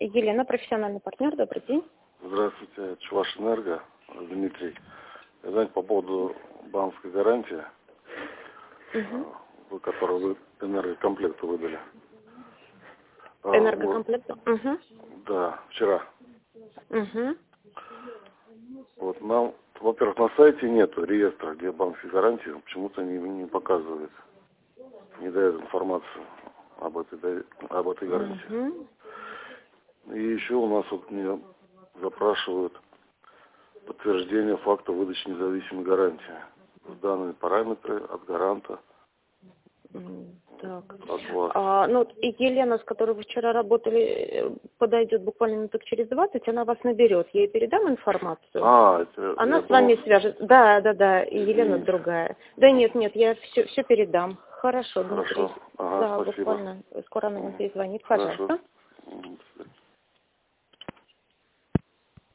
Елена, профессиональный партнер. Добрый день. Здравствуйте, это Чувашэнерго, Дмитрий. Знаете, по поводу банковской гарантии, которую вы энергокомплекту выдали. Энергокомплекту? Да, вчера. Угу. Вот нам, во-первых, на сайте нету реестра, где банковские гарантии, почему-то не показывает, не дает информацию об этой гарантии. И еще у нас вот мне запрашивают подтверждение факта выдачи независимой гарантии. Данные параметры от гаранта. Так. От вас. Елена, с которой вы вчера работали, подойдет буквально минуток через 20, она вас наберет. Я ей передам информацию. Она с вами свяжется. Да, и Елена другая. Да нет, я все передам. Хорошо, Дмитрий. Ага, да, спасибо. буквально. Скоро она вам перезвонит. Пожалуйста. Хорошо.